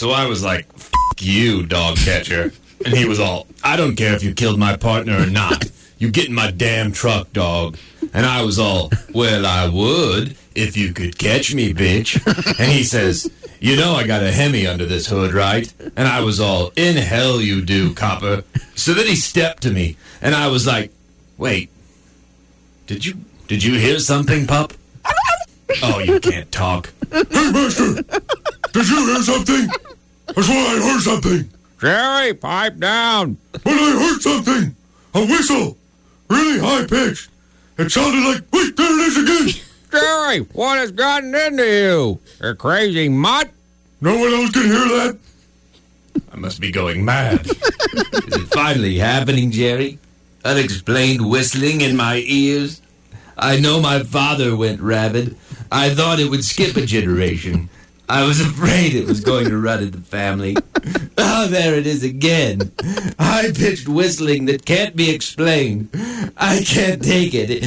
So I was like, F you, dog catcher. And he was all, I don't care if you killed my partner or not. You get in my damn truck, dog. And I was all, well, I would if you could catch me, bitch. And he says, you know I got a Hemi under this hood, right? And I was all, in hell you do, copper. So then he stepped to me, and I was like, wait, did you hear something, pup? Oh, you can't talk. Hey, Master! Did you hear something? That's why I heard something. Jerry, pipe down. But I heard something. A whistle. Really high-pitched. It sounded like, wait, there it is again. Jerry, what has gotten into you? You crazy mutt? No one else can hear that? I must be going mad. Is it finally happening, Jerry? Unexplained whistling in my ears? I know my father went rabid. I thought it would skip a generation. I was afraid it was going to run in the family. Oh, there it is again. High-pitched whistling that can't be explained. I can't take it.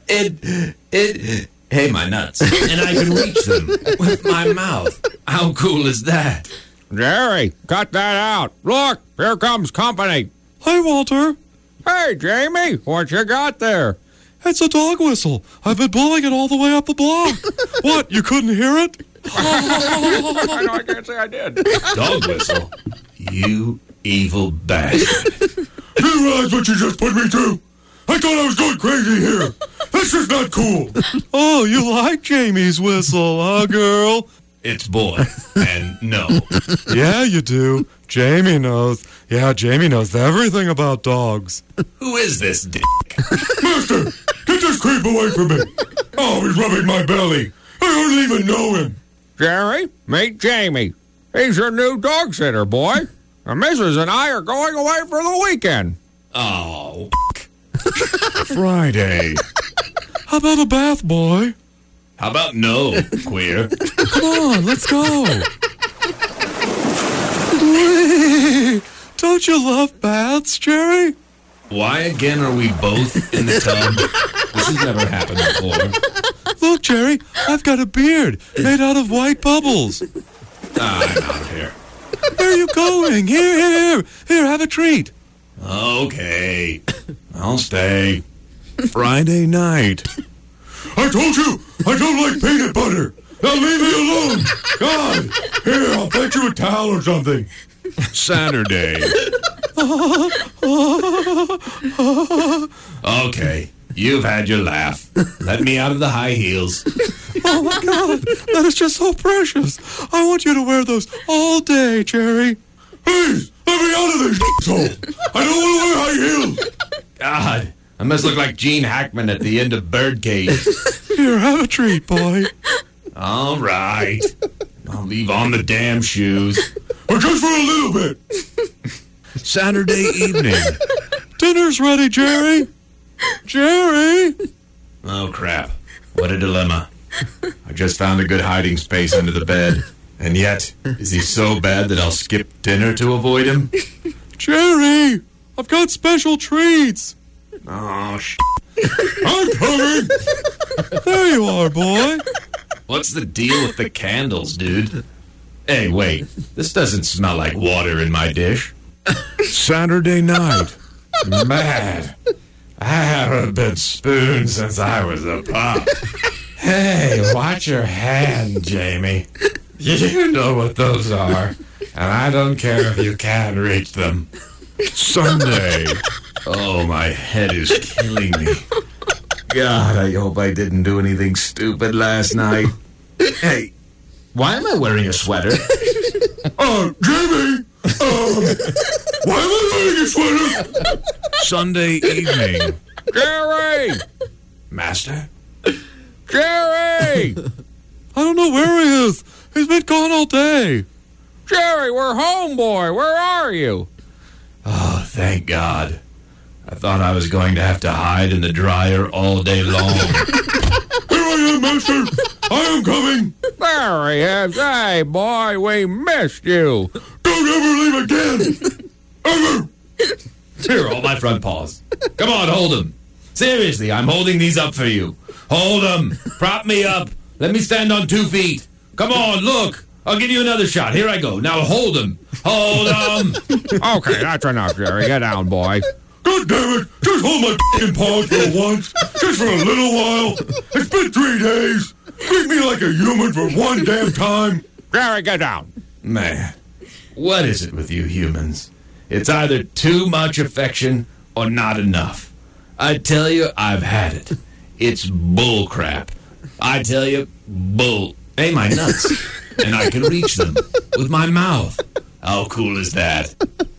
Hey, my nuts. And I can reach them with my mouth. How cool is that? Jerry, cut that out. Look, here comes company. Hi, Walter. Hey, Jamie, what you got there? It's a dog whistle. I've been blowing it all the way up the block. What, you couldn't hear it? I know, I can't say I did. Dog whistle? You evil bastard. Do you realize what you just put me through? I thought I was going crazy here. That's just not cool. Oh, you like Jamie's whistle, huh, girl? It's boy, and no. Yeah, you do. Jamie knows. Yeah, Jamie knows everything about dogs. Who is this dick? Master, get this creep away from me. Oh, he's rubbing my belly. I hardly even know him. Jerry, meet Jamie. He's your new dog sitter, boy. The missus and I are going away for the weekend. Oh, Friday. How about a bath, boy? how about no, queer? Come on, let's go. Whee! Don't you love baths, Jerry? Why again are we both in the tub? This has never happened before. Look, Jerry, I've got a beard made out of white bubbles. I'm out of here. Where are you going? Here, have a treat. Okay, I'll stay. Friday night. I told you, I don't like peanut butter. Now leave me alone. God, here, I'll fetch you a towel or something. Saturday. Okay, you've had your laugh. Let me out of the high heels. Oh, my God, that is just so precious. I want you to wear those all day, Jerry. Please, let me out of this hole. I don't want to wear high heels. God, I must look like Gene Hackman at the end of Birdcage. Here, have a treat, boy. All right. I'll leave on the damn shoes. But just for a little bit. Saturday evening. Dinner's ready, Jerry. Jerry. Oh, crap. What a dilemma. I just found a good hiding space under the bed. And yet, is he so bad that I'll skip dinner to avoid him? Jerry, I've got special treats. Oh, I'm coming. There you are, boy. What's the deal with the candles, dude? Hey, wait. This doesn't smell like water in my dish. Saturday night. Mad. I haven't been spooned since I was a pup. Hey, watch your hand, Jamie. You know what those are. And I don't care if you can't reach them. Sunday. Oh, my head is killing me. God, I hope I didn't do anything stupid last night. Hey, why am I wearing a sweater? Jamie, why am I wearing a sweater? Sunday evening. Jerry! Master? Jerry! I don't know where he is. He's been gone all day. Jerry, we're home, boy. Where are you? Oh, thank God. I thought I was going to have to hide in the dryer all day long. Here I am, Master. I am coming. There he is. Hey, boy, we missed you. Don't ever leave again. Ever. Here, hold my front paws. Come on, hold them. Seriously, I'm holding these up for you. Hold them. Prop me up. Let me stand on 2 feet. Come on, look. I'll give you another shot. Here I go. Now hold him. Hold him. Okay, that's enough, Jerry. Get down, boy. God damn it! Just hold my f***ing paws for once. Just for a little while. It's been 3 days. Treat me like a human for one damn time. Jerry, get down. Man, what is it with you humans? It's either too much affection or not enough. I tell you, I've had it. It's bull crap. I tell you, bull. Hey, my nuts. And I can reach them with my mouth. How cool is that?